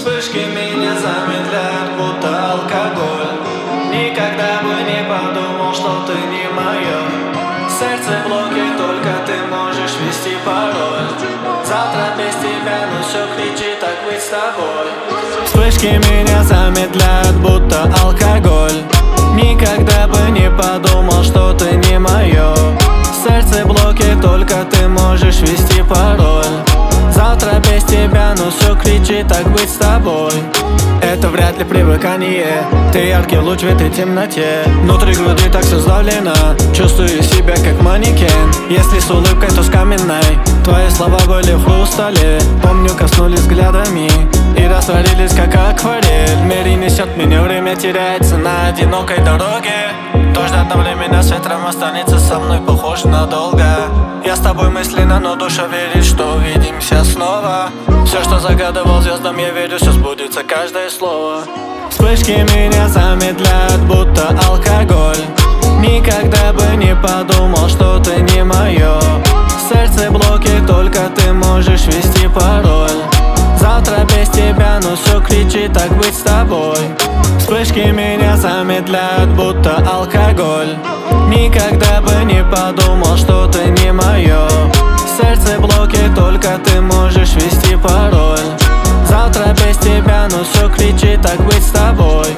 Вспышки меня замедляют, будто алкоголь. Никогда бы не подумал, что ты не мое. Сердце в блоке, только ты можешь ввести пароль. Завтра без тебя, но все кричит, так быть с тобой. Вспышки меня замедляют, будто алкоголь. Никогда бы не подумал, что ты не мое. Сердце в блоке, только ты можешь ввести пароль. Завтра без тебя, но все кричит, так быть с тобой. Это вряд ли привыкание. Ты яркий луч в этой темноте. Внутри груди так все сдавлено. Чувствую себя как манекен. Если с улыбкой, то с каменной. Твои слова были в хрустале. Помню, коснулись взглядами и растворились как акварель. В мире несет меня, время теряется на одинокой дороге. Дождь одновременно с ветром останется со мной, похож надолго. Я с тобой мысленно, но душа верит, что увидимся снова. Все, что загадывал звездам, я верю, все сбудется, каждое слово. Вспышки меня замедляют, будто алкоголь. Никогда бы не подумал, что ты не мое. Сердце в блоке, только ты можешь ввести пароль. Завтра без тебя, но все кричит, так быть с тобой. Вспышки меня замедляют, будто алкоголь. Никогда бы не подумал, что ты не мое. Сердце в блоке, только ты можешь ввести пароль. Завтра без тебя, но все кричит, так быть с тобой.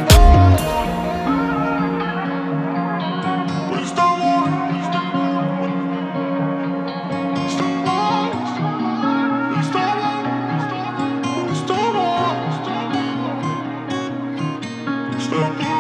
Stop.